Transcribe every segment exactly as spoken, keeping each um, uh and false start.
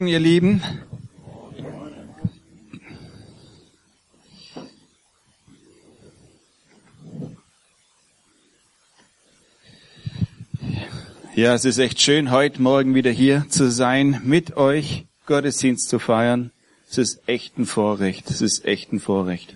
Ihr Lieben, ja, es ist echt schön, heute Morgen wieder hier zu sein, mit euch Gottesdienst zu feiern. Es ist echt ein Vorrecht, es ist echt ein Vorrecht.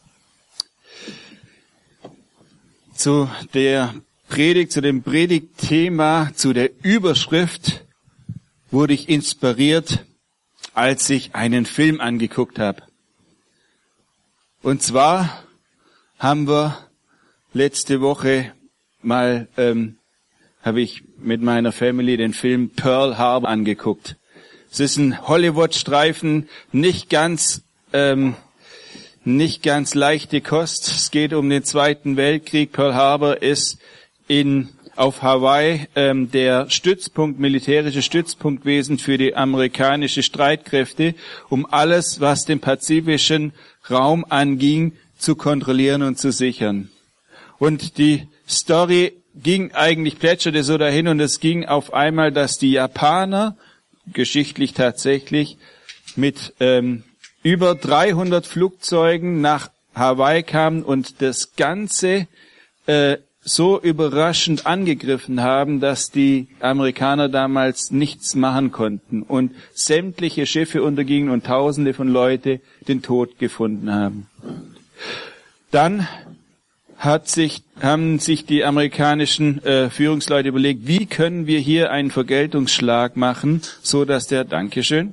Zu der Predigt, zu dem Predigtthema, zu der Überschrift wurde ich inspiriert, als ich einen Film angeguckt habe. Und zwar haben wir letzte Woche mal, ähm, habe ich mit meiner Family den Film Pearl Harbor angeguckt. Es ist ein Hollywood-Streifen, nicht ganz, ähm, nicht ganz leichte Kost. Es geht um den Zweiten Weltkrieg. Pearl Harbor ist in auf Hawaii ähm, der Stützpunkt, militärische Stützpunkt gewesen für die amerikanische Streitkräfte, um alles, was den pazifischen Raum anging, zu kontrollieren und zu sichern. Und die Story ging eigentlich, plätscherte so dahin, und es ging auf einmal, dass die Japaner, geschichtlich tatsächlich, mit ähm, über dreihundert Flugzeugen nach Hawaii kamen und das Ganze äh, so überraschend angegriffen haben, dass die Amerikaner damals nichts machen konnten und sämtliche Schiffe untergingen und Tausende von Leuten den Tod gefunden haben. Dann hat sich, haben sich die amerikanischen äh, Führungsleute überlegt, wie können wir hier einen Vergeltungsschlag machen, so dass der, Dankeschön,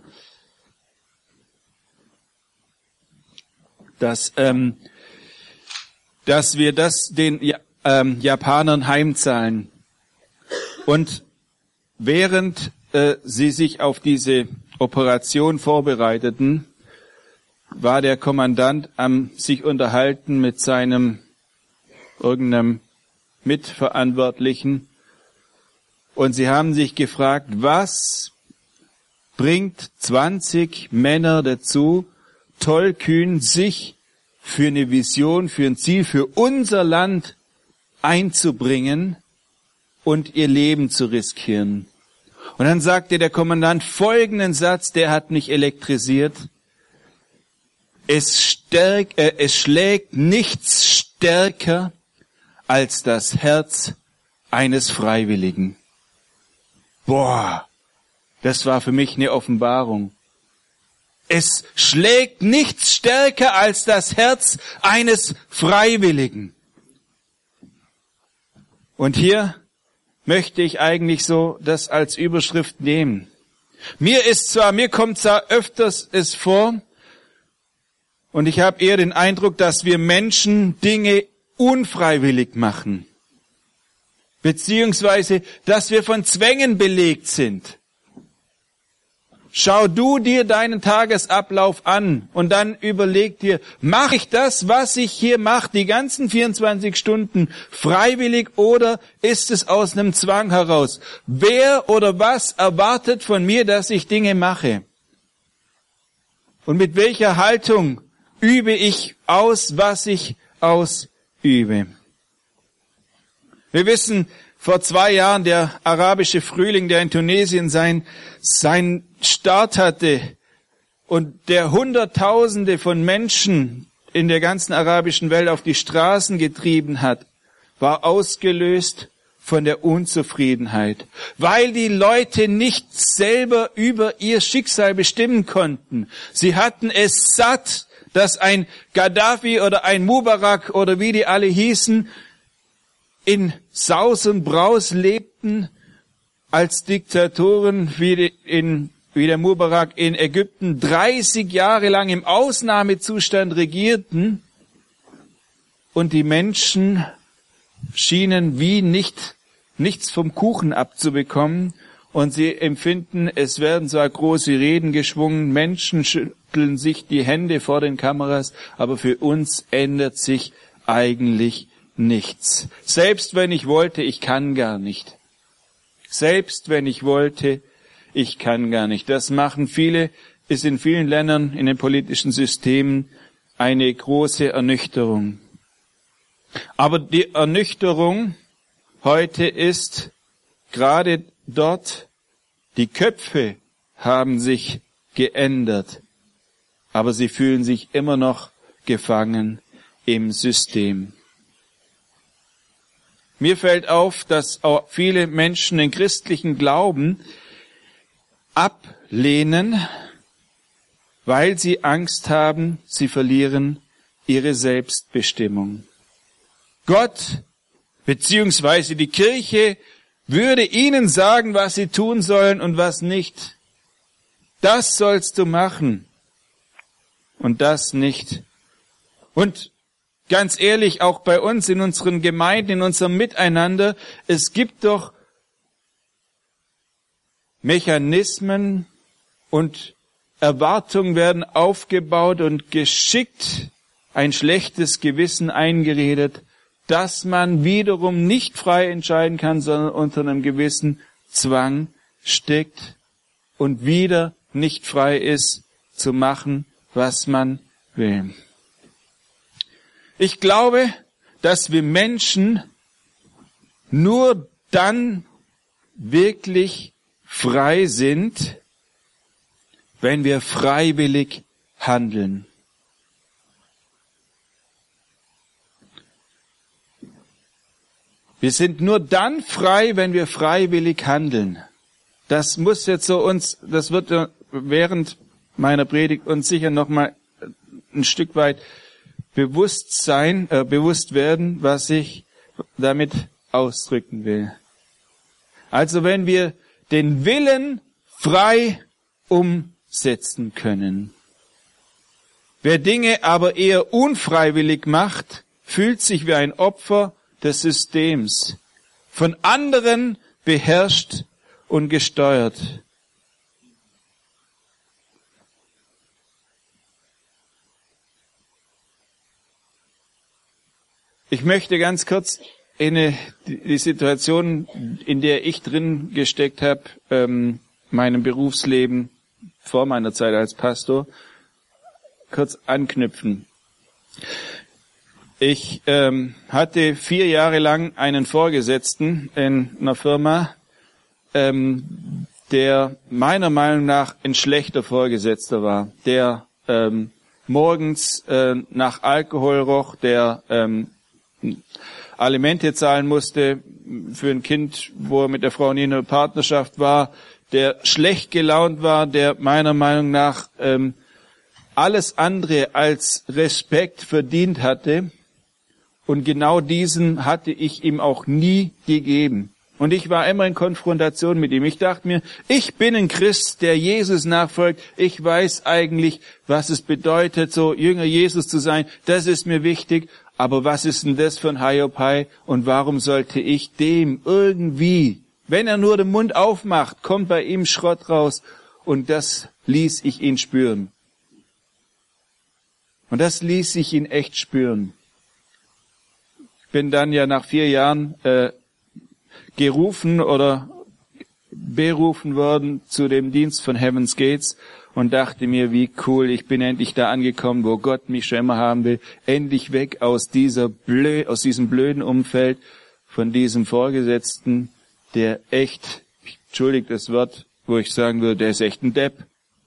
dass, ähm, dass wir das den ja, ähm, Japanern heimzahlen. Und während äh, sie sich auf diese Operation vorbereiteten, war der Kommandant am sich unterhalten mit seinem irgendeinem Mitverantwortlichen, und sie haben sich gefragt, was bringt zwanzig Männer dazu, tollkühn sich für eine Vision, für ein Ziel, für unser Land einzubringen und ihr Leben zu riskieren. Und dann sagte der Kommandant folgenden Satz, der hat mich elektrisiert: Es, stärk, äh, es schlägt nichts stärker als das Herz eines Freiwilligen. Boah, das war für mich eine Offenbarung. Es schlägt nichts stärker als das Herz eines Freiwilligen. Und hier möchte ich eigentlich so das als Überschrift nehmen. Mir ist zwar, mir kommt zwar öfters es vor, und ich habe eher den Eindruck, dass wir Menschen Dinge unfreiwillig machen, beziehungsweise, dass wir von Zwängen belegt sind. Schau du dir deinen Tagesablauf an und dann überleg dir, mache ich das, was ich hier mache, die ganzen vierundzwanzig Stunden freiwillig, oder ist es aus einem Zwang heraus? Wer oder was erwartet von mir, dass ich Dinge mache? Und mit welcher Haltung übe ich aus, was ich ausübe? Wir wissen, vor zwei Jahren, der arabische Frühling, der in Tunesien sein, sein Start hatte und der Hunderttausende von Menschen in der ganzen arabischen Welt auf die Straßen getrieben hat, war ausgelöst von der Unzufriedenheit, weil die Leute nicht selber über ihr Schicksal bestimmen konnten. Sie hatten es satt, dass ein Gaddafi oder ein Mubarak oder wie die alle hießen, in Saus und Braus lebten als Diktatoren, wie, die in, wie der Mubarak in Ägypten dreißig Jahre lang im Ausnahmezustand regierten, und die Menschen schienen wie nicht nichts vom Kuchen abzubekommen, und sie empfinden, es werden zwar große Reden geschwungen, Menschen schütteln sich die Hände vor den Kameras, aber für uns ändert sich eigentlich nichts. Selbst wenn ich wollte, ich kann gar nicht. Selbst wenn ich wollte, ich kann gar nicht. Das machen viele, ist in vielen Ländern, in den politischen Systemen eine große Ernüchterung. Aber die Ernüchterung heute ist gerade dort, die Köpfe haben sich geändert, aber sie fühlen sich immer noch gefangen im System. Mir fällt auf, dass auch viele Menschen den christlichen Glauben ablehnen, weil sie Angst haben, sie verlieren ihre Selbstbestimmung. Gott beziehungsweise die Kirche würde ihnen sagen, was sie tun sollen und was nicht. Das sollst du machen und das nicht. Und ganz ehrlich, auch bei uns in unseren Gemeinden, in unserem Miteinander, es gibt doch Mechanismen und Erwartungen werden aufgebaut und geschickt ein schlechtes Gewissen eingeredet, dass man wiederum nicht frei entscheiden kann, sondern unter einem gewissen Zwang steckt und wieder nicht frei ist zu machen, was man will. Ich glaube, dass wir Menschen nur dann wirklich frei sind, wenn wir freiwillig handeln. Wir sind nur dann frei, wenn wir freiwillig handeln. Das muss jetzt so uns, das wird während meiner Predigt uns sicher noch mal ein Stück weit bewusst sein, äh, bewusst werden, was ich damit ausdrücken will. Also wenn wir den Willen frei umsetzen können. Wer Dinge aber eher unfreiwillig macht, fühlt sich wie ein Opfer des Systems, von anderen beherrscht und gesteuert. Ich möchte ganz kurz in die Situation, in der ich drin gesteckt habe, ähm, meinem Berufsleben vor meiner Zeit als Pastor, kurz anknüpfen. Ich ähm, hatte vier Jahre lang einen Vorgesetzten in einer Firma, ähm, der meiner Meinung nach ein schlechter Vorgesetzter war, der ähm, morgens äh, nach Alkohol roch, der ähm, Alimente zahlen musste für ein Kind, wo er mit der Frau nie in einer Partnerschaft war, der schlecht gelaunt war, der meiner Meinung nach ähm, alles andere als Respekt verdient hatte. Und genau diesen hatte ich ihm auch nie gegeben. Und ich war immer in Konfrontation mit ihm. Ich dachte mir, ich bin ein Christ, der Jesus nachfolgt. Ich weiß eigentlich, was es bedeutet, so Jünger Jesus zu sein. Das ist mir wichtig. Aber was ist denn das für ein Hiopai? Und warum sollte ich dem irgendwie, wenn er nur den Mund aufmacht, kommt bei ihm Schrott raus. Und das ließ ich ihn spüren. Und das ließ ich ihn echt spüren. Bin dann ja nach vier Jahren äh, gerufen oder berufen worden zu dem Dienst von Heaven's Gates und dachte mir, wie cool, ich bin endlich da angekommen, wo Gott mich schon immer haben will, endlich weg aus dieser blö aus diesem blöden Umfeld von diesem Vorgesetzten, der echt, entschuldigt das Wort, wo ich sagen würde, der ist echt ein Depp.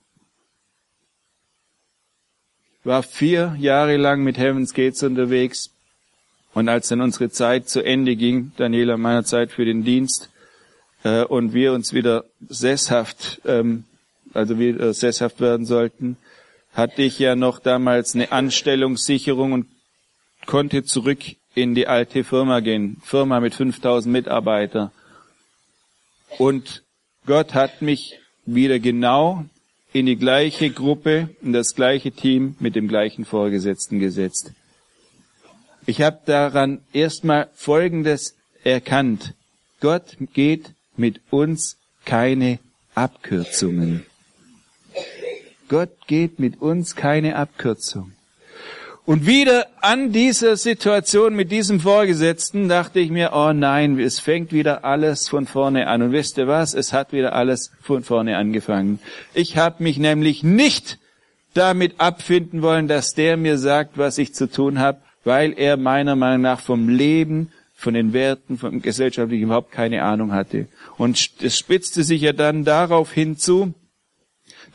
War vier Jahre lang mit Heaven's Gates unterwegs. Und als dann unsere Zeit zu Ende ging, Daniela meiner Zeit für den Dienst, äh, und wir uns wieder sesshaft, ähm, also wieder sesshaft werden sollten, hatte ich ja noch damals eine Anstellungssicherung und konnte zurück in die alte Firma gehen. Firma mit fünftausend Mitarbeitern. Und Gott hat mich wieder genau in die gleiche Gruppe, in das gleiche Team mit dem gleichen Vorgesetzten gesetzt. Ich habe daran erstmal Folgendes erkannt. Gott geht mit uns keine Abkürzungen. Gott geht mit uns keine Abkürzung. Und wieder an dieser Situation mit diesem Vorgesetzten dachte ich mir, oh nein, es fängt wieder alles von vorne an. Und wisst ihr was? Es hat wieder alles von vorne angefangen. Ich habe mich nämlich nicht damit abfinden wollen, dass der mir sagt, was ich zu tun habe, weil er meiner Meinung nach vom Leben, von den Werten, vom Gesellschaftlichen überhaupt keine Ahnung hatte. Und es spitzte sich ja dann darauf hinzu,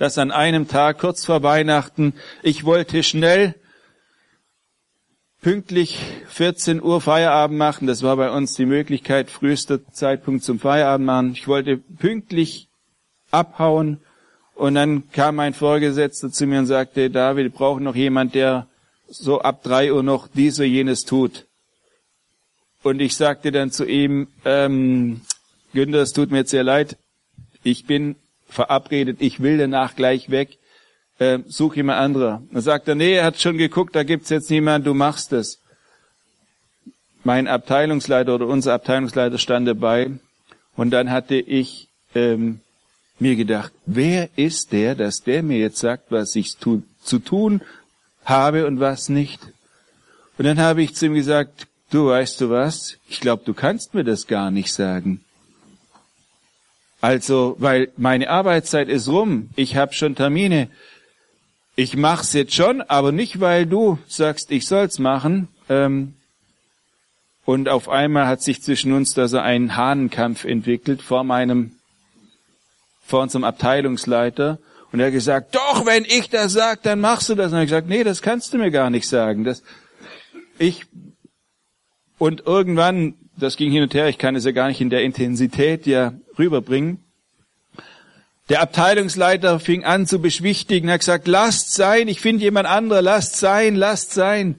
dass an einem Tag kurz vor Weihnachten, ich wollte schnell pünktlich vierzehn Uhr Feierabend machen. Das war bei uns die Möglichkeit, frühester Zeitpunkt zum Feierabend machen. Ich wollte pünktlich abhauen und dann kam mein Vorgesetzter zu mir und sagte, David, wir brauchen noch jemand, der so ab drei Uhr noch dies oder jenes tut. Und ich sagte dann zu ihm, ähm, Günther, es tut mir jetzt sehr leid, ich bin verabredet, ich will danach gleich weg. Äh, such jemand anderer. Dann sagt er, nee, er hat schon geguckt, da gibt's jetzt niemanden, du machst es. Mein Abteilungsleiter oder unser Abteilungsleiter stand dabei und dann hatte ich ähm, mir gedacht, wer ist der, dass der mir jetzt sagt, was ich tu, zu tun habe und was nicht. Und dann habe ich zu ihm gesagt, du, weißt du was, ich glaube, du kannst mir das gar nicht sagen. Also, weil meine Arbeitszeit ist rum, ich habe schon Termine. Ich mach's jetzt schon, aber nicht, weil du sagst, ich soll's machen. Ähm, und auf einmal hat sich zwischen uns da so ein Hahnenkampf entwickelt vor meinem, vor unserem Abteilungsleiter. Und er hat gesagt, doch, wenn ich das sag, dann machst du das. Und er hat gesagt, nee, das kannst du mir gar nicht sagen. Das, ich, und irgendwann, das ging hin und her, ich kann es ja gar nicht in der Intensität ja rüberbringen. Der Abteilungsleiter fing an zu beschwichtigen, er hat gesagt, lasst sein, ich finde jemand anderer, lasst sein, lasst sein.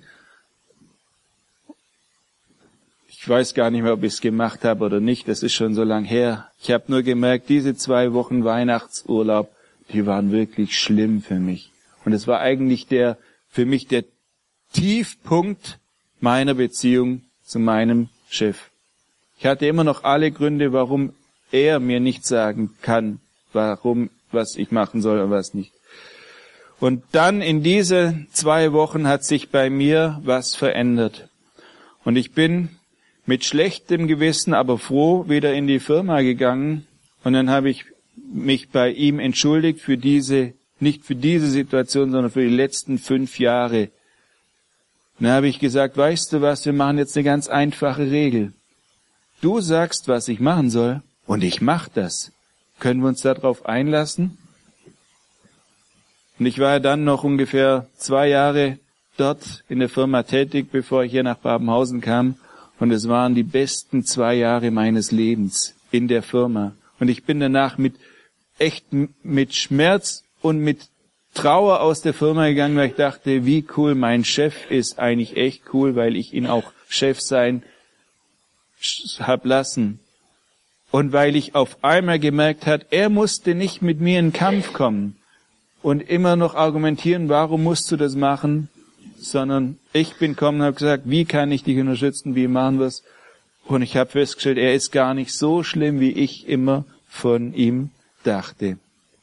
Ich weiß gar nicht mehr, ob ich es gemacht habe oder nicht, das ist schon so lang her. Ich habe nur gemerkt, diese zwei Wochen Weihnachtsurlaub, die waren wirklich schlimm für mich. Und es war eigentlich der, für mich der Tiefpunkt meiner Beziehung zu meinem Chef. Ich hatte immer noch alle Gründe, warum er mir nicht sagen kann, warum, was ich machen soll und was nicht. Und dann in diese zwei Wochen hat sich bei mir was verändert. Und ich bin mit schlechtem Gewissen, aber froh wieder in die Firma gegangen. Und dann habe ich mich bei ihm entschuldigt für diese, nicht für diese Situation, sondern für die letzten fünf Jahre. Und dann habe ich gesagt, weißt du was, wir machen jetzt eine ganz einfache Regel. Du sagst, was ich machen soll, und ich mache das. Können wir uns darauf einlassen? Und ich war dann noch ungefähr zwei Jahre dort in der Firma tätig, bevor ich hier nach Babenhausen kam. Und es waren die besten zwei Jahre meines Lebens in der Firma. Und ich bin danach mit echt mit Schmerz und mit Trauer aus der Firma gegangen, weil ich dachte, wie cool, mein Chef ist eigentlich echt cool, weil ich ihn auch Chef sein hab lassen. Und weil ich auf einmal gemerkt hat, er musste nicht mit mir in Kampf kommen und immer noch argumentieren, warum musst du das machen, sondern ich bin gekommen und habe gesagt, wie kann ich dich unterstützen, wie machen wir es? Und ich habe festgestellt, er ist gar nicht so schlimm, wie ich immer von ihm dachte.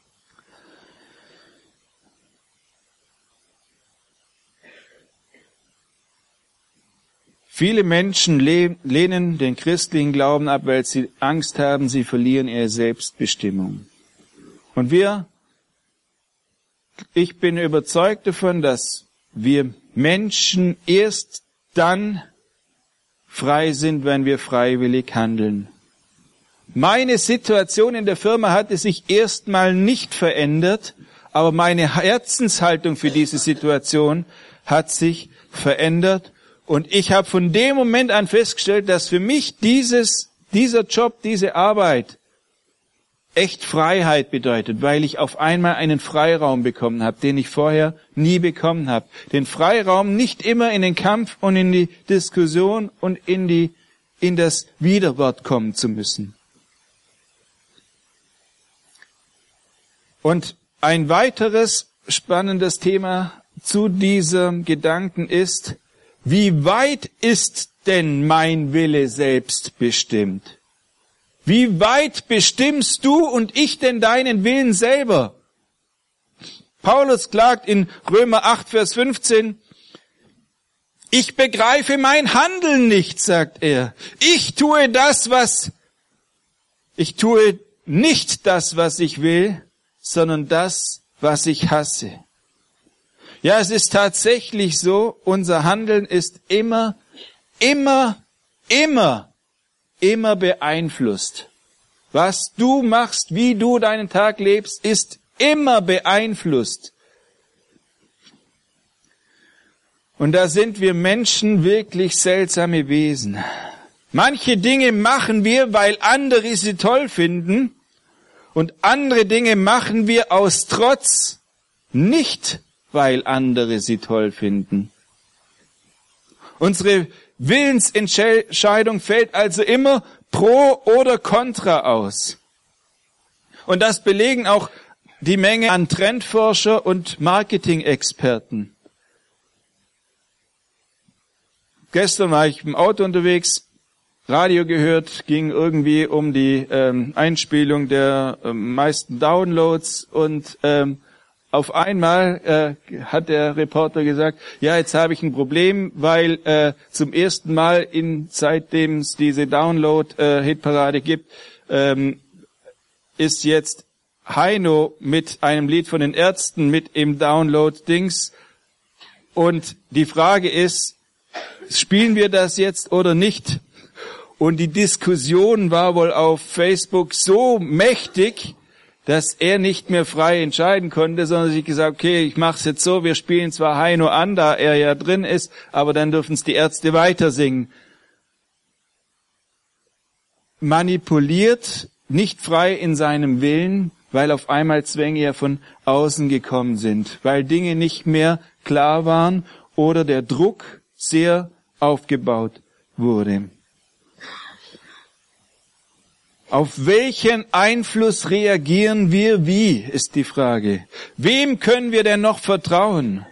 Viele Menschen lehnen den christlichen Glauben ab, weil sie Angst haben, sie verlieren ihre Selbstbestimmung. Und wir, ich bin überzeugt davon, dass wir Menschen erst dann frei sind, wenn wir freiwillig handeln. Meine Situation in der Firma hatte sich erstmal nicht verändert, aber meine Herzenshaltung für diese Situation hat sich verändert. Und ich habe von dem Moment an festgestellt, dass für mich dieses, dieser Job, diese Arbeit echt Freiheit bedeutet, weil ich auf einmal einen Freiraum bekommen habe, den ich vorher nie bekommen habe. Den Freiraum, nicht immer in den Kampf und in die Diskussion und in die, in das Widerwort kommen zu müssen. Und ein weiteres spannendes Thema zu diesem Gedanken ist, wie weit ist denn mein Wille selbstbestimmt? Wie weit bestimmst du und ich denn deinen Willen selber? Paulus klagt in Römer acht, Vers fünfzehn, ich begreife mein Handeln nicht, sagt er. Ich tue das, was, ich tue nicht das, was ich will, sondern das, was ich hasse. Ja, es ist tatsächlich so, unser Handeln ist immer, immer, immer, immer beeinflusst. Was du machst, wie du deinen Tag lebst, ist immer beeinflusst. Und da sind wir Menschen wirklich seltsame Wesen. Manche Dinge machen wir, weil andere sie toll finden, und andere Dinge machen wir aus Trotz, nicht weil andere sie toll finden. Unsere Willensentscheidung fällt also immer pro oder contra aus. Und das belegen auch die Menge an Trendforscher und Marketing-Experten. Gestern war ich im Auto unterwegs, Radio gehört, ging irgendwie um die ähm, Einspielung der äh, meisten Downloads und ähm, auf einmal äh, hat der Reporter gesagt, ja, jetzt habe ich ein Problem, weil äh, zum ersten Mal, in seitdem es diese Download-Hitparade äh, gibt, ähm, ist jetzt Heino mit einem Lied von den Ärzten mit im Download-Dings. Und die Frage ist, spielen wir das jetzt oder nicht? Und die Diskussion war wohl auf Facebook so mächtig, dass er nicht mehr frei entscheiden konnte, sondern sich gesagt, okay, ich mache es jetzt so, wir spielen zwar Heino an, da er ja drin ist, aber dann dürfen es die Ärzte weiter singen. Manipuliert, nicht frei in seinem Willen, weil auf einmal Zwänge ja von außen gekommen sind, weil Dinge nicht mehr klar waren oder der Druck sehr aufgebaut wurde. Auf welchen Einfluss reagieren wir wie, ist die Frage. Wem können wir denn noch vertrauen?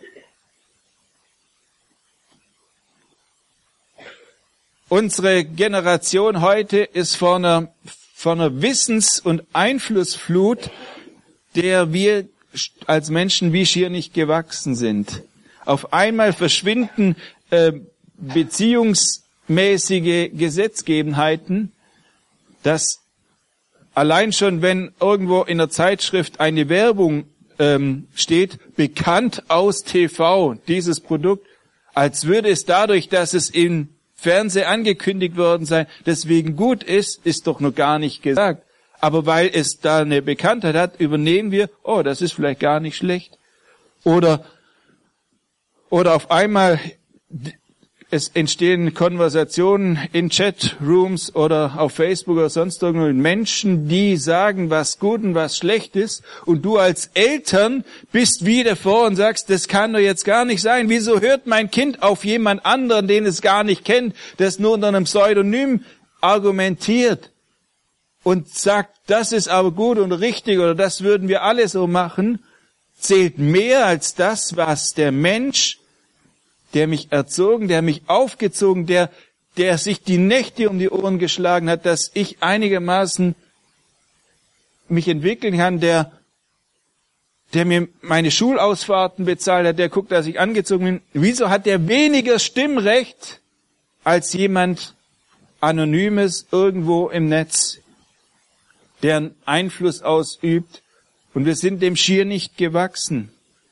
Unsere Generation heute ist vor einer, vor einer Wissens- und Einflussflut, der wir als Menschen wie schier nicht gewachsen sind. Auf einmal verschwinden äh, beziehungsmäßige Gesetzgegebenheiten, dass allein schon, wenn irgendwo in der Zeitschrift eine Werbung ähm, steht, bekannt aus T V, dieses Produkt, als würde es dadurch, dass es im Fernsehen angekündigt worden sei, deswegen gut ist, ist doch noch gar nicht gesagt. Aber weil es da eine Bekanntheit hat, übernehmen wir, oh, das ist vielleicht gar nicht schlecht. Oder, oder auf einmal, es entstehen Konversationen in Chatrooms oder auf Facebook oder sonst irgendwo mit Menschen, die sagen, was gut und was schlecht ist. Und du als Eltern bist wieder vor und sagst, das kann doch jetzt gar nicht sein. Wieso hört mein Kind auf jemand anderen, den es gar nicht kennt, das nur unter einem Pseudonym argumentiert und sagt, das ist aber gut und richtig oder das würden wir alle so machen, zählt mehr als das, was der Mensch, der mich erzogen, der mich aufgezogen, der, der sich die Nächte um die Ohren geschlagen hat, dass ich einigermaßen mich entwickeln kann, der, der mir meine Schulausfahrten bezahlt hat, der guckt, dass ich angezogen bin. Wieso hat der weniger Stimmrecht als jemand Anonymes irgendwo im Netz, der einen Einfluss ausübt? Und wir sind dem schier nicht gewachsen.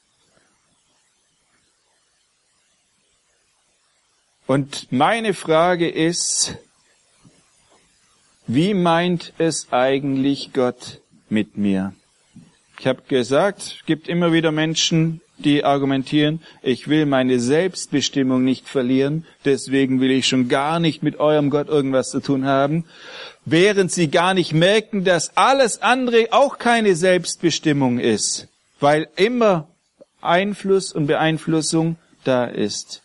Und meine Frage ist, wie meint es eigentlich Gott mit mir? Ich habe gesagt, es gibt immer wieder Menschen, die argumentieren, ich will meine Selbstbestimmung nicht verlieren, deswegen will ich schon gar nicht mit eurem Gott irgendwas zu tun haben, während sie gar nicht merken, dass alles andere auch keine Selbstbestimmung ist, weil immer Einfluss und Beeinflussung da ist.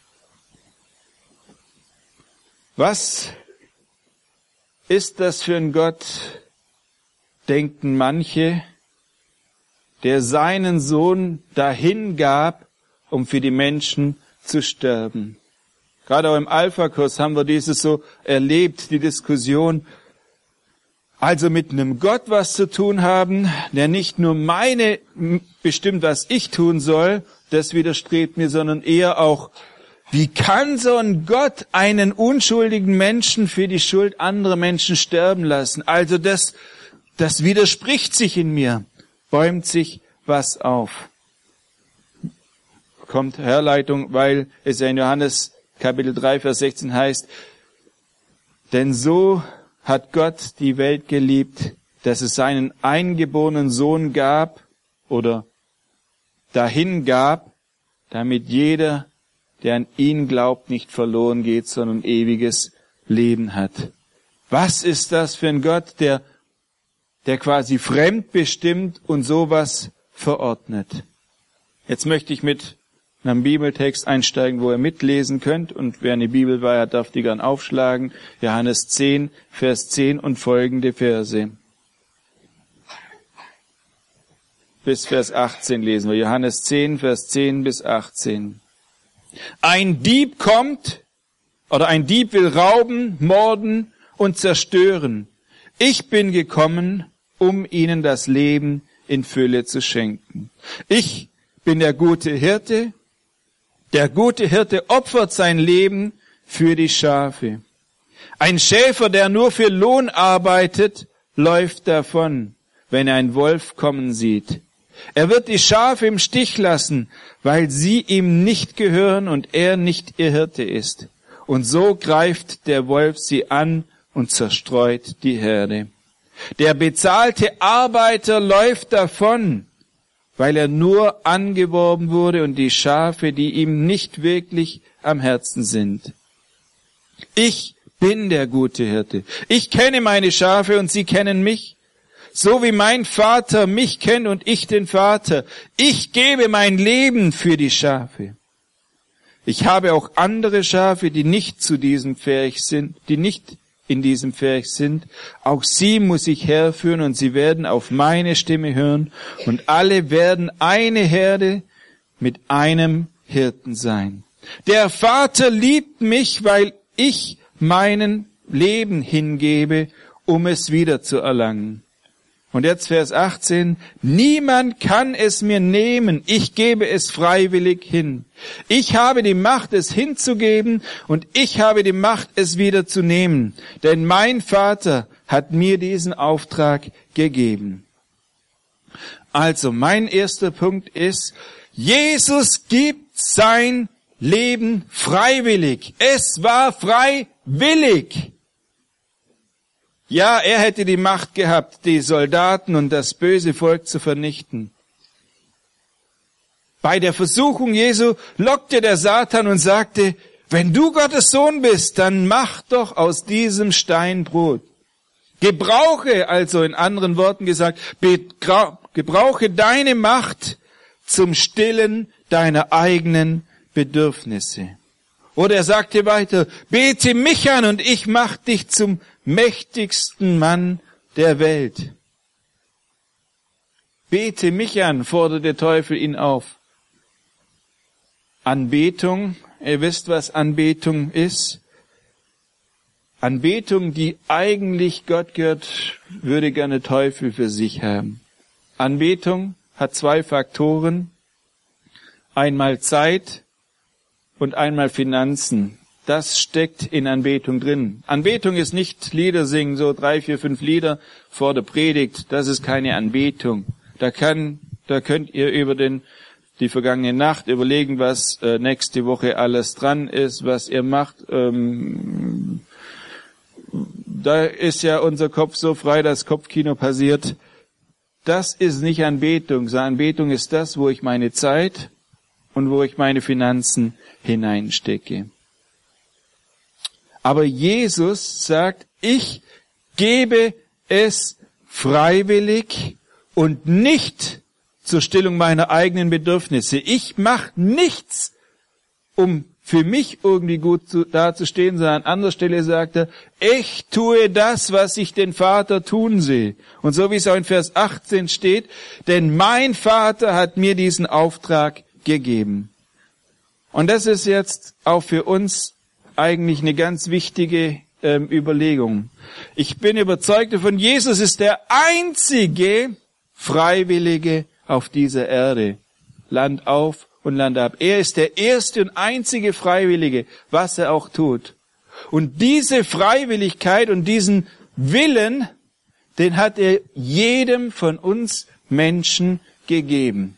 Was ist das für ein Gott, denken manche, der seinen Sohn dahin gab, um für die Menschen zu sterben? Gerade auch im Alpha-Kurs haben wir dieses so erlebt, die Diskussion. Also mit einem Gott was zu tun haben, der nicht nur meine bestimmt, was ich tun soll, das widerstrebt mir, sondern eher auch, wie kann so ein Gott einen unschuldigen Menschen für die Schuld anderer Menschen sterben lassen? Also das, das widerspricht sich in mir, bäumt sich was auf. Kommt Herleitung, weil es ja in Johannes Kapitel drei, Vers sechzehn heißt, denn so hat Gott die Welt geliebt, dass es seinen eingeborenen Sohn gab, oder dahingab, damit jeder, der an ihn glaubt, nicht verloren geht, sondern ewiges Leben hat. Was ist das für ein Gott, der, der quasi fremdbestimmt und sowas verordnet? Jetzt möchte ich mit einem Bibeltext einsteigen, wo ihr mitlesen könnt. Und wer eine Bibel bei hat, darf die gern aufschlagen. Johannes zehn, Vers zehn und folgende Verse. Bis Vers achtzehn lesen wir. Johannes zehn, Vers zehn bis achtzehn. Ein Dieb kommt, oder ein Dieb will rauben, morden und zerstören. Ich bin gekommen, um ihnen das Leben in Fülle zu schenken. Ich bin der gute Hirte. Der gute Hirte opfert sein Leben für die Schafe. Ein Schäfer, der nur für Lohn arbeitet, läuft davon, wenn er einen Wolf kommen sieht. Er wird die Schafe im Stich lassen, weil sie ihm nicht gehören und er nicht ihr Hirte ist. Und so greift der Wolf sie an und zerstreut die Herde. Der bezahlte Arbeiter läuft davon, weil er nur angeworben wurde und die Schafe, die ihm nicht wirklich am Herzen sind. Ich bin der gute Hirte. Ich kenne meine Schafe und sie kennen mich. So wie mein Vater mich kennt und ich den Vater. Ich gebe mein Leben für die Schafe. Ich habe auch andere Schafe, die nicht zu diesem Pferch sind, die nicht in diesem Pferch sind. Auch sie muss ich herführen und sie werden auf meine Stimme hören und alle werden eine Herde mit einem Hirten sein. Der Vater liebt mich, weil ich meinen Leben hingebe, um es wiederzuerlangen. Und jetzt Vers achtzehn. Niemand kann es mir nehmen. Ich gebe es freiwillig hin. Ich habe die Macht, es hinzugeben und ich habe die Macht, es wieder zu nehmen. Denn mein Vater hat mir diesen Auftrag gegeben. Also mein erster Punkt ist, Jesus gibt sein Leben freiwillig. Es war freiwillig. Ja, er hätte die Macht gehabt, die Soldaten und das böse Volk zu vernichten. Bei der Versuchung Jesu lockte der Satan und sagte, wenn du Gottes Sohn bist, dann mach doch aus diesem Stein Brot. Gebrauche, also in anderen Worten gesagt, gebrauche deine Macht zum Stillen deiner eigenen Bedürfnisse. Oder er sagte weiter, bete mich an und ich mach dich zum mächtigsten Mann der Welt. Bete mich an, fordert der Teufel ihn auf. Anbetung, ihr wisst, was Anbetung ist. Anbetung, die eigentlich Gott gehört, würde gerne Teufel für sich haben. Anbetung hat zwei Faktoren. Einmal Zeit und einmal Finanzen. Das steckt in Anbetung drin. Anbetung ist nicht Lieder singen, so drei, vier, fünf Lieder vor der Predigt. Das ist keine Anbetung. Da kann, da könnt ihr über den, die vergangene Nacht überlegen, was äh, nächste Woche alles dran ist, was ihr macht. Ähm, da ist ja unser Kopf so frei, dass Kopfkino passiert. Das ist nicht Anbetung, sondern Anbetung ist das, wo ich meine Zeit und wo ich meine Finanzen hineinstecke. Aber Jesus sagt, ich gebe es freiwillig und nicht zur Stillung meiner eigenen Bedürfnisse. Ich mache nichts, um für mich irgendwie gut zu, dazustehen, sondern an anderer Stelle sagt er, ich tue das, was ich den Vater tun sehe. Und so wie es auch in Vers achtzehn steht, denn mein Vater hat mir diesen Auftrag gegeben. Und das ist jetzt auch für uns eigentlich eine ganz wichtige ähm, Überlegung. Ich bin überzeugt davon, Jesus ist der einzige Freiwillige auf dieser Erde. Land auf und Land ab. Er ist der erste und einzige Freiwillige, was er auch tut. Und diese Freiwilligkeit und diesen Willen, den hat er jedem von uns Menschen gegeben.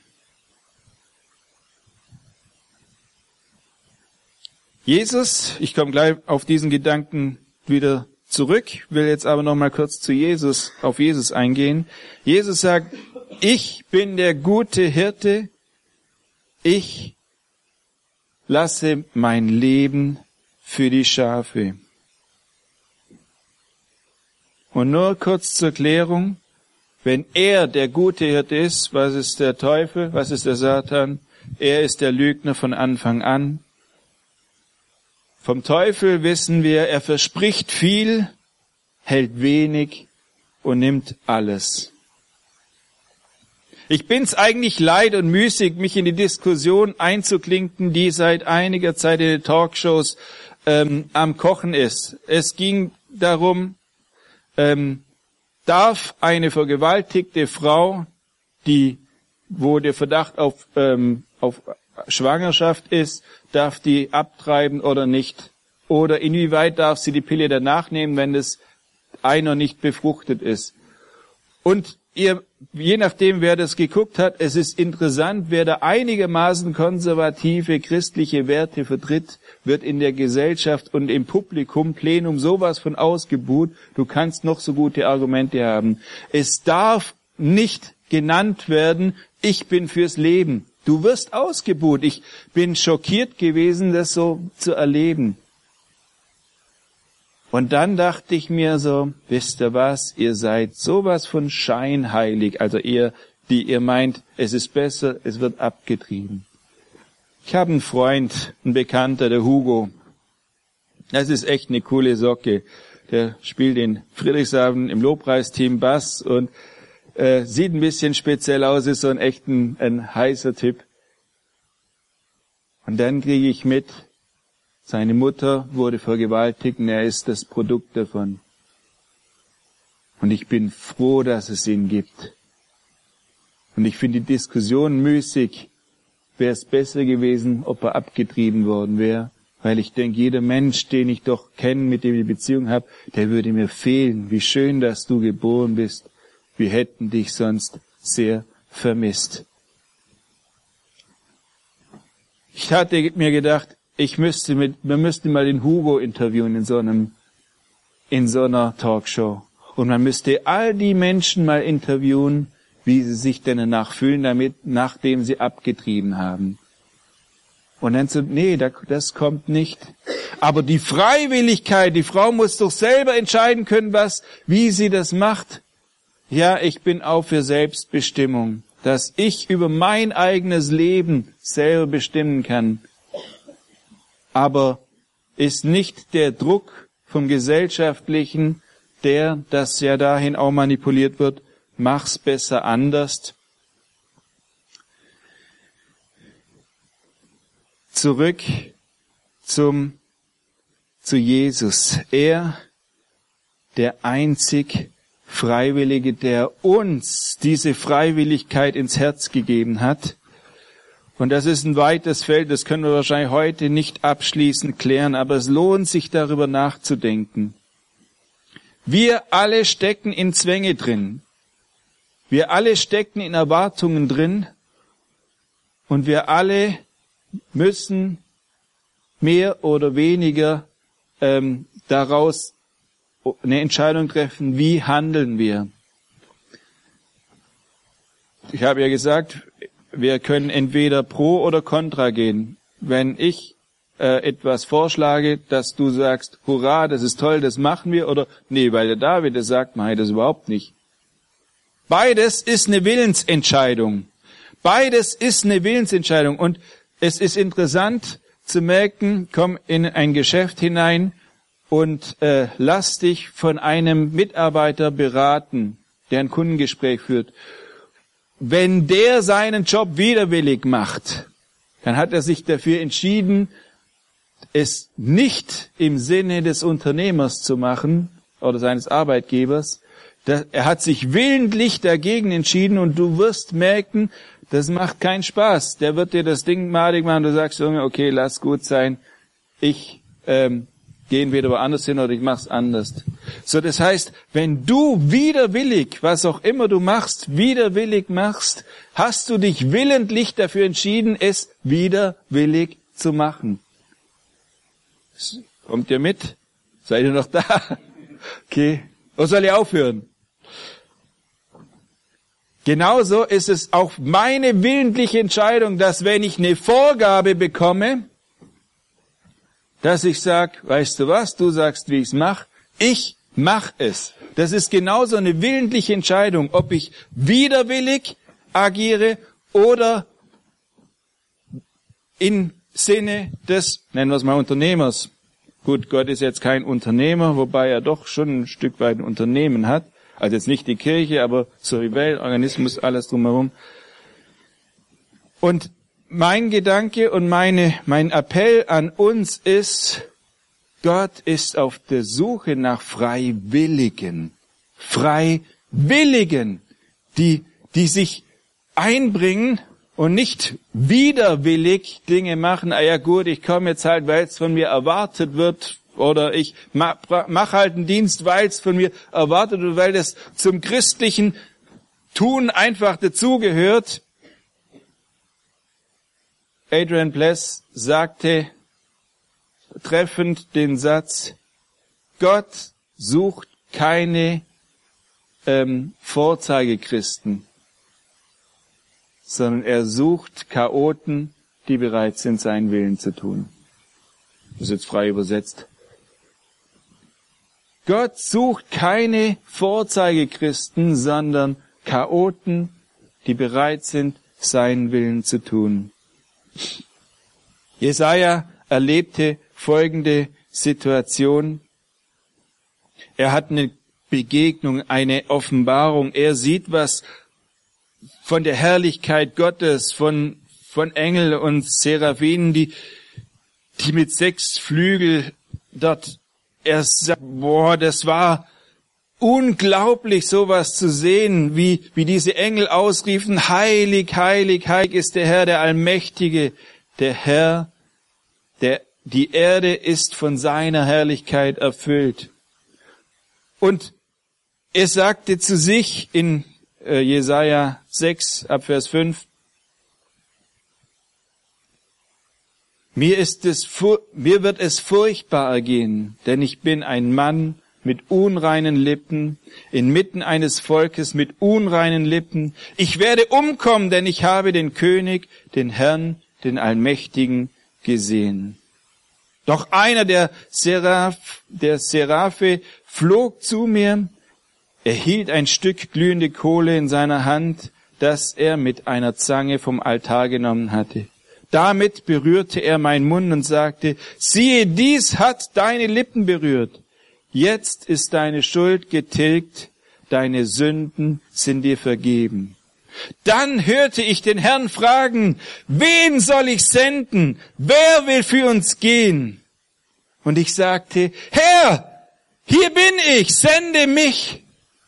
Jesus, ich komme gleich auf diesen Gedanken wieder zurück, will jetzt aber noch mal kurz zu Jesus, auf Jesus eingehen. Jesus sagt, Ich bin der gute Hirte. Ich lasse mein Leben für die Schafe. Und nur kurz zur Klärung. Wenn er der gute Hirte ist, was ist der Teufel, was ist der Satan? Er ist der Lügner von Anfang an. Vom Teufel wissen wir, er verspricht viel, hält wenig und nimmt alles. Ich bin's eigentlich leid und müßig, mich in die Diskussion einzuklinken, die seit einiger Zeit in den Talkshows ähm, am Kochen ist. Es ging darum, ähm, darf eine vergewaltigte Frau, die, wo der Verdacht auf, ähm, auf Schwangerschaft ist, darf die abtreiben oder nicht? Oder inwieweit darf sie die Pille danach nehmen, wenn es einer nicht befruchtet ist? Und ihr, je nachdem, wer das geguckt hat, es ist interessant, wer da einigermaßen konservative christliche Werte vertritt, wird in der Gesellschaft und im Publikum, Plenum, sowas von ausgebuht. Du kannst noch so gute Argumente haben. Es darf nicht genannt werden, ich bin fürs Leben. Du wirst ausgebuht. Ich bin schockiert gewesen, das so zu erleben. Und dann dachte ich mir so, wisst ihr was, ihr seid sowas von scheinheilig, also ihr, die ihr meint, es ist besser, es wird abgetrieben. Ich habe einen Freund, einen Bekannter, der Hugo. Das ist echt eine coole Socke. Der spielt in Friedrichshafen im Lobpreisteam Bass und äh, sieht ein bisschen speziell aus, ist so ein echt ein, ein heißer Typ. Und dann kriege ich mit, seine Mutter wurde vergewaltigt und er ist das Produkt davon. Und ich bin froh, dass es ihn gibt. Und ich finde die Diskussion müßig. Wäre es besser gewesen, ob er abgetrieben worden wäre. Weil ich denke, jeder Mensch, den ich doch kenne, mit dem ich eine Beziehung habe, der würde mir fehlen. Wie schön, dass du geboren bist. Wir hätten dich sonst sehr vermisst. Ich hatte mir gedacht, ich müsste mit, wir müssten mal den Hugo interviewen in so einem, in so einer Talkshow. Und man müsste all die Menschen mal interviewen, wie sie sich denn danach fühlen, damit, nachdem sie abgetrieben haben. Und dann so, nee, das kommt nicht. Aber die Freiwilligkeit, die Frau muss doch selber entscheiden können, was, wie sie das macht. Ja, ich bin auch für Selbstbestimmung, dass ich über mein eigenes Leben selber bestimmen kann. Aber ist nicht der Druck vom Gesellschaftlichen, der, dass ja dahin auch manipuliert wird, mach's besser anders. Zurück zum, zu Jesus. Er, der einzig Freiwillige, der uns diese Freiwilligkeit ins Herz gegeben hat. Und das ist ein weites Feld, das können wir wahrscheinlich heute nicht abschließend klären, aber es lohnt sich, darüber nachzudenken. Wir alle stecken in Zwänge drin. Wir alle stecken in Erwartungen drin. Und wir alle müssen mehr oder weniger ähm, daraus eine Entscheidung treffen, wie handeln wir. Ich habe ja gesagt, wir können entweder pro oder contra gehen. Wenn ich äh, etwas vorschlage, dass du sagst, hurra, das ist toll, das machen wir, oder nee, weil der David das sagt, mache ich das überhaupt nicht. Beides ist eine Willensentscheidung. Beides ist eine Willensentscheidung. Und es ist interessant zu merken, komm in ein Geschäft hinein und äh, lass dich von einem Mitarbeiter beraten, der ein Kundengespräch führt. Wenn der seinen Job widerwillig macht, dann hat er sich dafür entschieden, es nicht im Sinne des Unternehmers zu machen oder seines Arbeitgebers. Er hat sich willentlich dagegen entschieden und du wirst merken, das macht keinen Spaß. Der wird dir das Ding madig machen, du sagst, Junge, okay, lass gut sein, ich ähm, gehe entweder woanders hin oder ich mach's anders. So, das heißt, wenn du widerwillig, was auch immer du machst, widerwillig machst, hast du dich willentlich dafür entschieden, es widerwillig zu machen. Kommt ihr mit? Seid ihr noch da? Okay. Oder soll ich aufhören? Genauso ist es auch meine willentliche Entscheidung, dass wenn ich eine Vorgabe bekomme, dass ich sage, weißt du was, du sagst, wie ich es mache, ich mache es. Das ist genauso eine willentliche Entscheidung, ob ich widerwillig agiere oder im Sinne des, nennen wir es mal, Unternehmers. Gut, Gott ist jetzt kein Unternehmer, wobei er doch schon ein Stück weit ein Unternehmen hat. Also jetzt nicht die Kirche, aber so wie Welt, Organismus, alles drumherum. Und mein Gedanke und meine, mein Appell an uns ist, Gott ist auf der Suche nach Freiwilligen. Freiwilligen, die, die sich einbringen und nicht widerwillig Dinge machen. Ah ja gut, ich komme jetzt halt, weil es von mir erwartet wird. Oder ich mache halt einen Dienst, weil es von mir erwartet wird, weil das zum christlichen Tun einfach dazugehört. Adrian Bless sagte treffend den Satz, Gott sucht keine ähm, Vorzeigechristen, sondern er sucht Chaoten, die bereit sind, seinen Willen zu tun. Das ist jetzt frei übersetzt. Gott sucht keine Vorzeigechristen, sondern Chaoten, die bereit sind, seinen Willen zu tun. Jesaja erlebte folgende Situation. Er hat eine Begegnung, eine Offenbarung. Er sieht was von der Herrlichkeit Gottes, von, von Engel und Seraphinen, die, die mit sechs Flügel dort. Er sagt, boah, das war unglaublich, sowas zu sehen, wie, wie diese Engel ausriefen, heilig, heilig, heilig ist der Herr, der Allmächtige, der Herr, der, die Erde ist von seiner Herrlichkeit erfüllt. Und er sagte zu sich in äh, Jesaja sechs, ab Vers fünf, Mir ist es, mir wird es furchtbar ergehen, denn ich bin ein Mann mit unreinen Lippen, inmitten eines Volkes mit unreinen Lippen. Ich werde umkommen, denn ich habe den König, den Herrn, den Allmächtigen gesehen. Doch einer der Seraph, der Seraphe flog zu mir. Er hielt ein Stück glühende Kohle in seiner Hand, das er mit einer Zange vom Altar genommen hatte. Damit berührte er meinen Mund und sagte, siehe, dies hat deine Lippen berührt. Jetzt ist deine Schuld getilgt, deine Sünden sind dir vergeben. Dann hörte ich den Herrn fragen, wen soll ich senden? Wer will für uns gehen? Und ich sagte, Herr, hier bin ich, sende mich.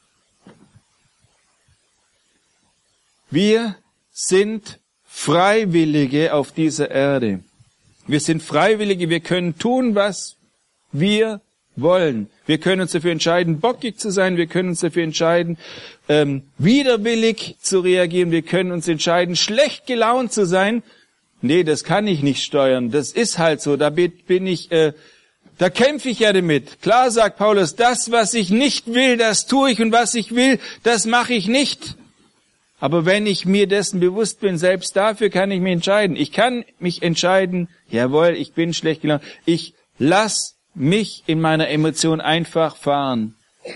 Wir sind Freiwillige auf dieser Erde. Wir sind Freiwillige, wir können tun, was wir wollen. Wir können uns dafür entscheiden, bockig zu sein, wir können uns dafür entscheiden, ähm, widerwillig zu reagieren, wir können uns entscheiden, schlecht gelaunt zu sein. Nee, das kann ich nicht steuern, das ist halt so, da bin ich, äh, da kämpfe ich ja damit. Klar sagt Paulus, das, was ich nicht will, das tue ich und was ich will, das mache ich nicht. Aber wenn ich mir dessen bewusst bin, selbst dafür kann ich mich entscheiden. Ich kann mich entscheiden, jawohl, ich bin schlecht gelaunt. Ich lass mich in meiner Emotion einfach fahren.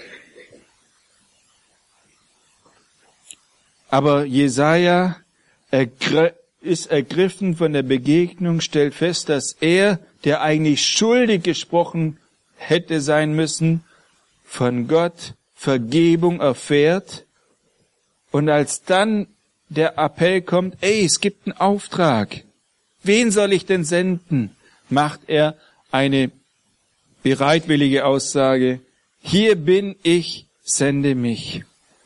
Aber Jesaja ist ergriffen von der Begegnung, stellt fest, dass er, der eigentlich schuldig gesprochen hätte sein müssen, von Gott Vergebung erfährt. Und als dann der Appell kommt, ey, es gibt einen Auftrag. Wen soll ich denn senden? Macht er eine bereitwillige Aussage. Hier bin ich, sende mich.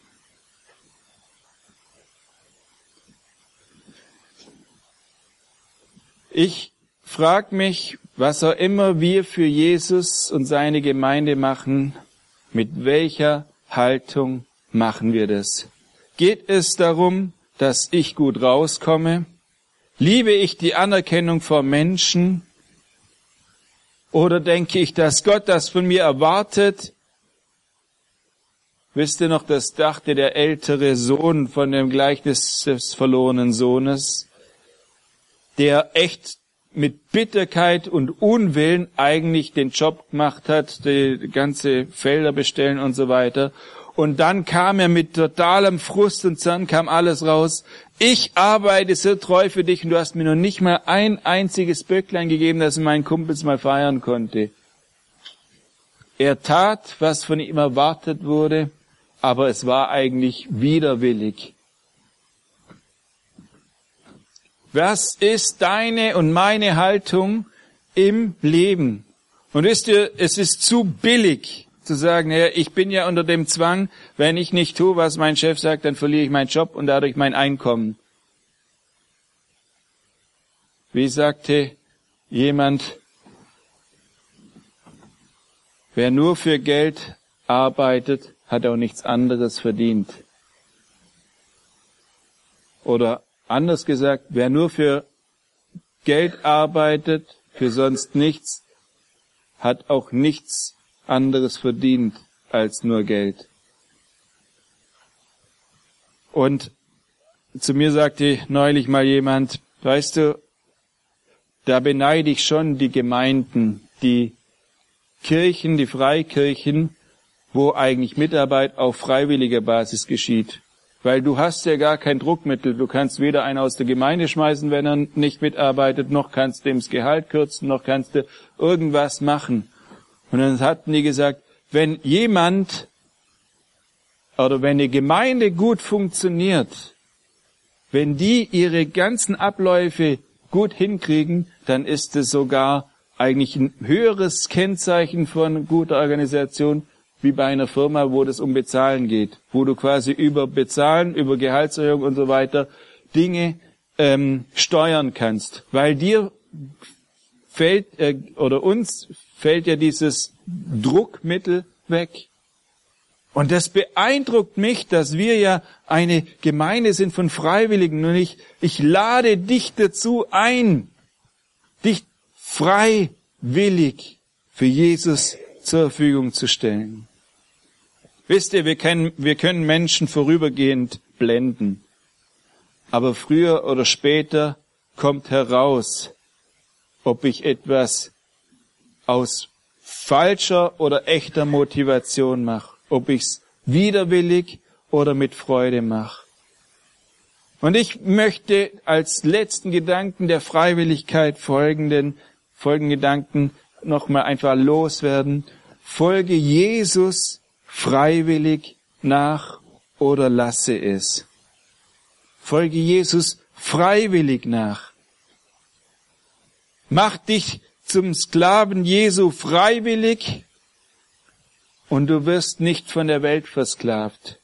Ich frage mich, was auch immer wir für Jesus und seine Gemeinde machen, mit welcher Haltung machen wir das? Geht es darum, dass ich gut rauskomme? Liebe ich die Anerkennung vor Menschen? Oder denke ich, dass Gott das von mir erwartet Wisst ihr noch, das dachte der ältere Sohn von dem Gleichnis des verlorenen Sohnes, der echt mit Bitterkeit und Unwillen eigentlich den Job gemacht hat, die ganze Felder bestellen und so weiter. Und dann kam er mit totalem Frust und dann kam alles raus. Ich arbeite so treu für dich und du hast mir noch nicht mal ein einziges Böcklein gegeben, das ich meinen Kumpels mal feiern konnte. Er tat, was von ihm erwartet wurde, aber es war eigentlich widerwillig. Was ist deine und meine Haltung im Leben? Und wisst ihr, es ist zu billig zu sagen, ja, ich bin ja unter dem Zwang, wenn ich nicht tue, was mein Chef sagt, dann verliere ich meinen Job und dadurch mein Einkommen. Wie sagte jemand, wer nur für Geld arbeitet, hat auch nichts anderes verdient. Oder anders gesagt, wer nur für Geld arbeitet, für sonst nichts, hat auch nichts anderes verdient als nur Geld. Und zu mir sagte neulich mal jemand, weißt du, da beneide ich schon die Gemeinden, die Kirchen, die Freikirchen, wo eigentlich Mitarbeit auf freiwilliger Basis geschieht. Weil du hast ja gar kein Druckmittel. Du kannst weder einen aus der Gemeinde schmeißen, wenn er nicht mitarbeitet, noch kannst du ihm das Gehalt kürzen, noch kannst du irgendwas machen. Und dann hatten die gesagt, wenn jemand oder wenn eine Gemeinde gut funktioniert, wenn die ihre ganzen Abläufe gut hinkriegen, dann ist es sogar eigentlich ein höheres Kennzeichen von guter Organisation, wie bei einer Firma, wo das um Bezahlen geht, wo du quasi über Bezahlen, über Gehaltserhöhung und so weiter Dinge ähm, steuern kannst. Weil dir fällt, äh, oder uns fällt ja dieses Druckmittel weg. Und das beeindruckt mich, dass wir ja eine Gemeinde sind von Freiwilligen. Und ich, ich lade dich dazu ein, dich freiwillig für Jesus zur Verfügung zu stellen. Wisst ihr, wir können, wir können Menschen vorübergehend blenden. Aber früher oder später kommt heraus, ob ich etwas aus falscher oder echter Motivation mache. Ob ich es widerwillig oder mit Freude mache. Und ich möchte als letzten Gedanken der Freiwilligkeit folgenden, folgenden Gedanken nochmal einfach loswerden. Folge Jesus freiwillig nach oder lasse es. Folge Jesus freiwillig nach. Mach dich zum Sklaven Jesu freiwillig und du wirst nicht von der Welt versklavt.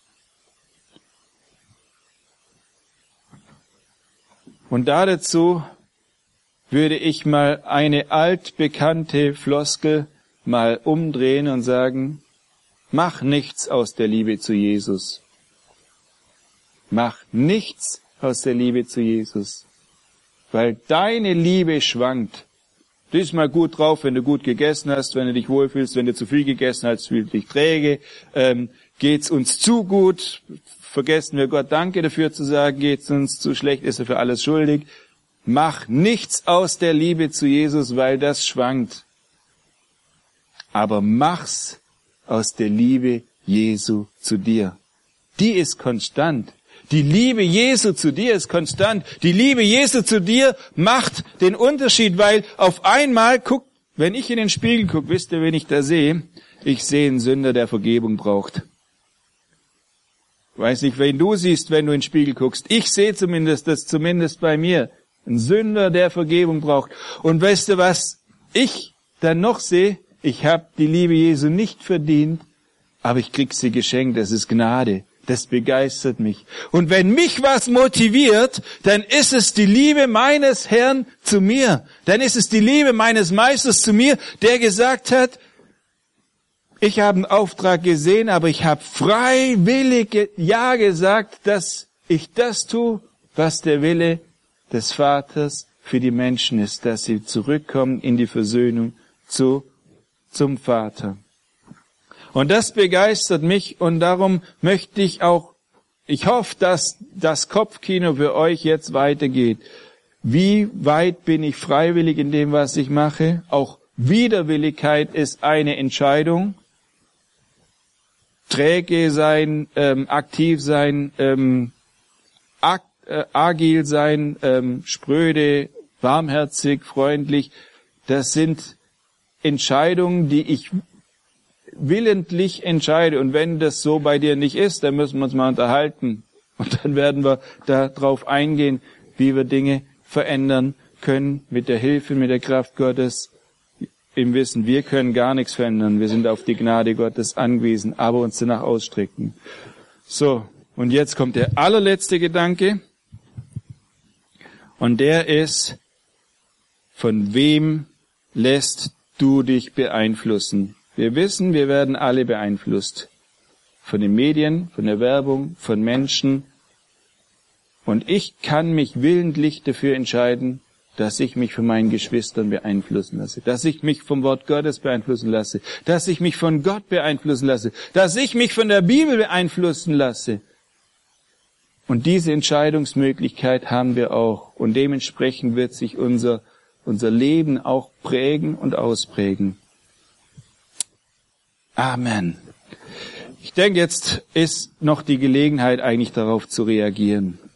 Und da dazu würde ich mal eine altbekannte Floskel mal umdrehen und sagen, mach nichts aus der Liebe zu Jesus. Mach nichts aus der Liebe zu Jesus. Weil deine Liebe schwankt. Du bist mal gut drauf, wenn du gut gegessen hast, wenn du dich wohlfühlst, wenn du zu viel gegessen hast, fühlst dich träge, ähm, geht's uns zu gut, vergessen wir Gott Danke dafür zu sagen, geht's uns zu schlecht, ist er für alles schuldig. Mach nichts aus der Liebe zu Jesus, weil das schwankt. Aber mach's aus der Liebe Jesu zu dir. Die ist konstant. Die Liebe Jesu zu dir ist konstant. Die Liebe Jesu zu dir macht den Unterschied, weil auf einmal, guck, wenn ich in den Spiegel gucke, wisst ihr, wen ich da sehe? Ich sehe einen Sünder, der Vergebung braucht. Weiß nicht, wen du siehst, wenn du in den Spiegel guckst. Ich sehe zumindest das, zumindest bei mir. Ein Sünder, der Vergebung braucht. Und weißt du, was ich dann noch sehe? Ich habe die Liebe Jesu nicht verdient, aber ich krieg sie geschenkt. Das ist Gnade. Das begeistert mich. Und wenn mich was motiviert, dann ist es die Liebe meines Herrn zu mir. Dann ist es die Liebe meines Meisters zu mir, der gesagt hat, ich habe einen Auftrag gesehen, aber ich habe freiwillig Ja gesagt, dass ich das tue, was der Wille des Vaters für die Menschen ist, dass sie zurückkommen in die Versöhnung zu, zum Vater. Und das begeistert mich und darum möchte ich auch, ich hoffe, dass das Kopfkino für euch jetzt weitergeht. Wie weit bin ich freiwillig in dem, was ich mache? Auch Widerwilligkeit ist eine Entscheidung. Träge sein, ähm, aktiv sein, ähm, ag, äh, agil sein, ähm, spröde, warmherzig, freundlich. Das sind Entscheidungen, die ich willentlich entscheide. Und wenn das so bei dir nicht ist, dann müssen wir uns mal unterhalten. Und dann werden wir darauf eingehen, wie wir Dinge verändern können mit der Hilfe, mit der Kraft Gottes. Im Wissen, wir können gar nichts verändern. Wir sind auf die Gnade Gottes angewiesen, aber uns danach ausstrecken. So, und jetzt kommt der allerletzte Gedanke. Und der ist, von wem lässt du dich beeinflussen? Wir wissen, wir werden alle beeinflusst. Von den Medien, von der Werbung, von Menschen. Und ich kann mich willentlich dafür entscheiden, dass ich mich von meinen Geschwistern beeinflussen lasse, dass ich mich vom Wort Gottes beeinflussen lasse, dass ich mich von Gott beeinflussen lasse, dass ich mich von der Bibel beeinflussen lasse. Und diese Entscheidungsmöglichkeit haben wir auch. Und dementsprechend wird sich unser, unser Leben auch prägen und ausprägen. Amen. Ich denke, jetzt ist noch die Gelegenheit, eigentlich darauf zu reagieren.